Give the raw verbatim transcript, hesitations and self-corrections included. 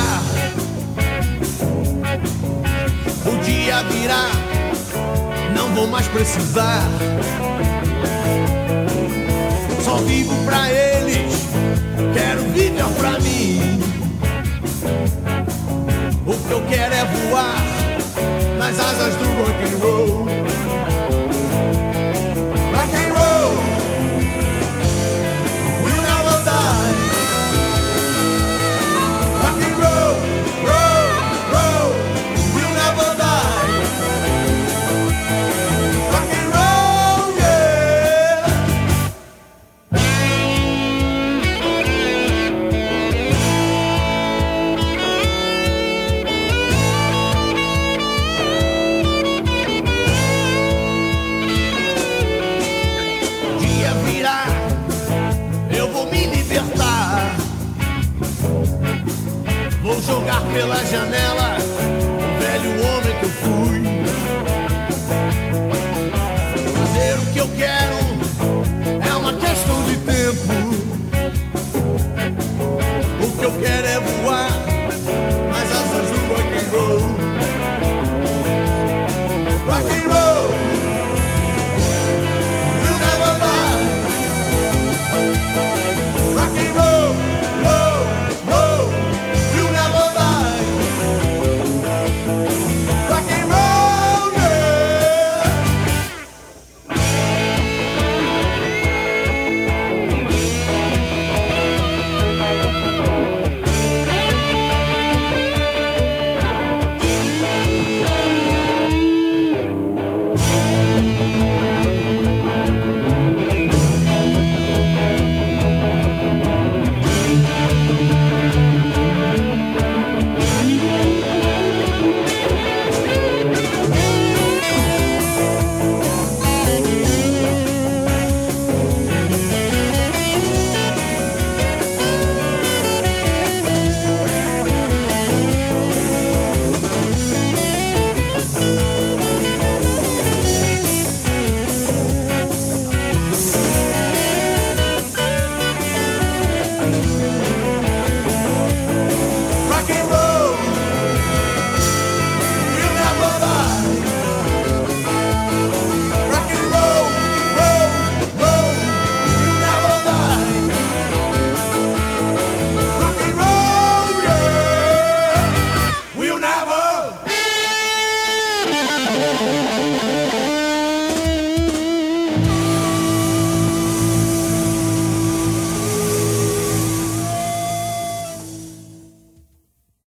voltar. O dia virá, não vou mais precisar. Só vivo pra eles, quero viver pra mim. O que eu quero é voar nas asas do rock and roll. Rock and roll will never die. Rock and roll, roll, roll will never die. Rock and roll, yeah. Dia virá, eu vou me libertar. Vou jogar pela janela o velho homem que eu fui. Fazer o que eu quero é uma questão de tempo. O que eu quero é voar nas asas do rock and roll. Rock and roll will never die. Rock and roll, roll, roll will never die. Rock and roll, yeah. Rock and roll will never die. Rock and roll, roll, roll will never die. Rock and roll, yeah, will never.